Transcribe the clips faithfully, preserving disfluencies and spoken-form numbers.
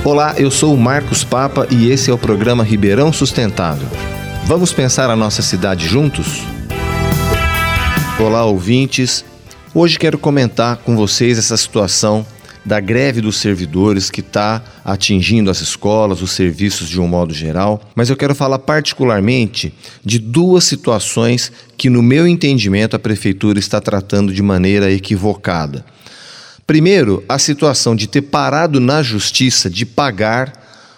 Olá, eu sou o Marcos Papa e esse é o programa Ribeirão Sustentável. Vamos pensar a nossa cidade juntos? Olá, ouvintes. Hoje quero comentar com vocês essa situação da greve dos servidores que está atingindo as escolas, os serviços de um modo geral, mas eu quero falar particularmente de duas situações que, no meu entendimento, a Prefeitura está tratando de maneira equivocada. Primeiro, a situação de ter parado na Justiça de pagar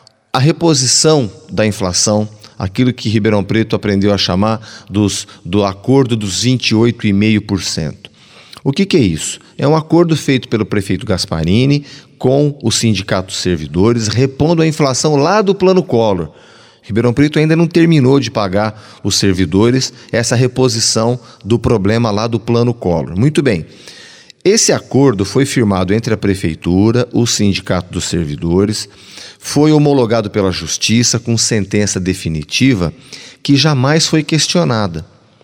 a reposição da inflação, aquilo que Ribeirão Preto aprendeu a chamar dos, do acordo dos vinte e oito vírgula cinco por cento. O que, que é isso? É um acordo feito pelo prefeito Gasparini com o Sindicato dos Servidores, repondo a inflação lá do Plano Collor. Ribeirão Preto ainda não terminou de pagar os servidores essa reposição do problema lá do Plano Collor. Muito bem. Esse acordo foi firmado entre a Prefeitura, o Sindicato dos Servidores, foi homologado pela Justiça com sentença definitiva que jamais foi questionada.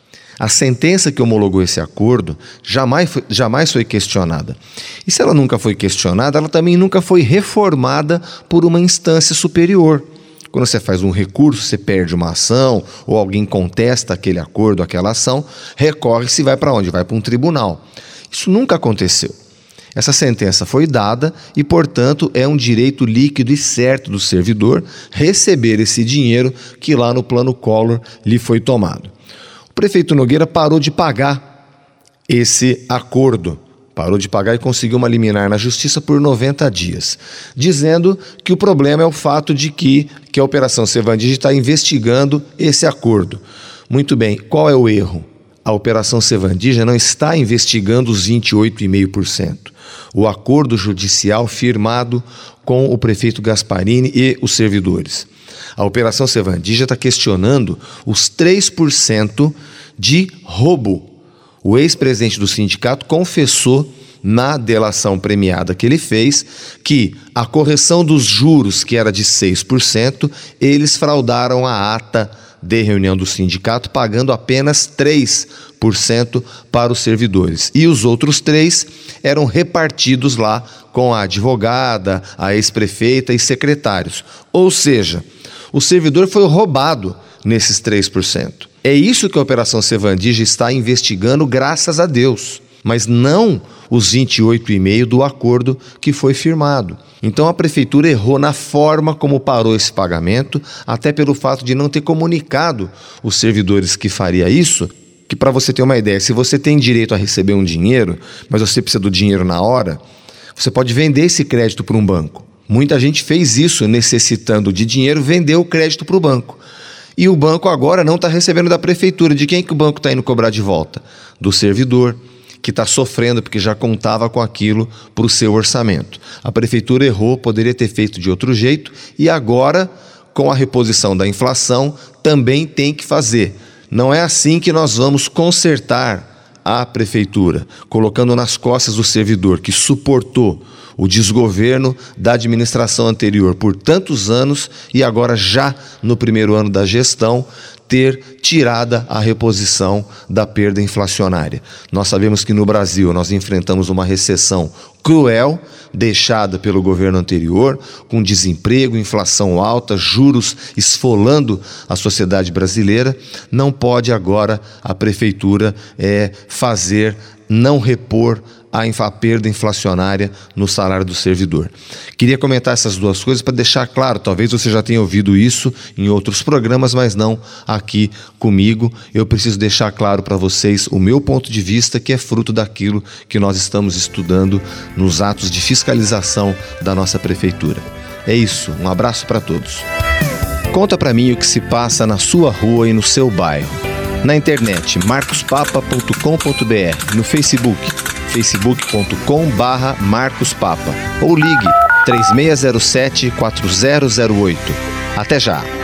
A sentença que homologou esse acordo jamais foi, jamais foi questionada. E se ela nunca foi questionada, ela também nunca foi reformada por uma instância superior. Quando você faz um recurso, você perde uma ação ou alguém contesta aquele acordo, aquela ação, recorre-se e vai para onde? Vai para um tribunal. Isso nunca aconteceu. Essa sentença foi dada e, portanto, é um direito líquido e certo do servidor receber esse dinheiro que lá no Plano Collor lhe foi tomado. O prefeito Nogueira parou de pagar esse acordo, parou de pagar e conseguiu uma liminar na Justiça por noventa dias, dizendo que o problema é o fato de que, que a Operação Sevandija está investigando esse acordo. Muito bem, qual é o erro? A Operação Sevandija não está investigando os vinte e oito vírgula cinco por cento. O acordo judicial firmado com o prefeito Gasparini e os servidores. A Operação Sevandija está questionando os três por cento de roubo. O ex-presidente do sindicato confessou na delação premiada que ele fez que a correção dos juros, que era de seis por cento, eles fraudaram a ata de reunião do sindicato, pagando apenas três por cento para os servidores. E os outros três eram repartidos lá com a advogada, a ex-prefeita e secretários. Ou seja, o servidor foi roubado nesses três por cento. É isso que a Operação Sevandija está investigando, graças a Deus, mas não os vinte e oito vírgula cinco por cento do acordo que foi firmado. Então a Prefeitura errou na forma como parou esse pagamento, até pelo fato de não ter comunicado os servidores que faria isso, que, para você ter uma ideia, se você tem direito a receber um dinheiro, mas você precisa do dinheiro na hora, você pode vender esse crédito para um banco. Muita gente fez isso, necessitando de dinheiro, vendeu o crédito para o banco. E o banco agora não está recebendo da Prefeitura. De quem que o banco está indo cobrar de volta? Do servidor, que está sofrendo porque já contava com aquilo para o seu orçamento. A Prefeitura errou, poderia ter feito de outro jeito e agora, com a reposição da inflação, também tem que fazer. Não é assim que nós vamos consertar a Prefeitura, colocando nas costas do servidor que suportou o desgoverno da administração anterior por tantos anos e agora, já no primeiro ano da gestão, ter tirada a reposição da perda inflacionária. Nós sabemos que no Brasil nós enfrentamos uma recessão cruel, deixada pelo governo anterior, com desemprego, inflação alta, juros esfolando a sociedade brasileira. Não pode agora a Prefeitura é, fazer, não repor a perda inflacionária no salário do servidor. Queria comentar essas duas coisas para deixar claro, talvez você já tenha ouvido isso em outros programas, mas não aqui comigo. Eu preciso deixar claro para vocês o meu ponto de vista, que é fruto daquilo que nós estamos estudando nos atos de fiscalização da nossa Prefeitura. É isso, um abraço para todos. Conta para mim o que se passa na sua rua e no seu bairro. Na internet, marcos papa ponto com ponto b r, no Facebook, facebook ponto com barra marcos papa, ou ligue três seis zero sete, quatro zero zero oito. Até já!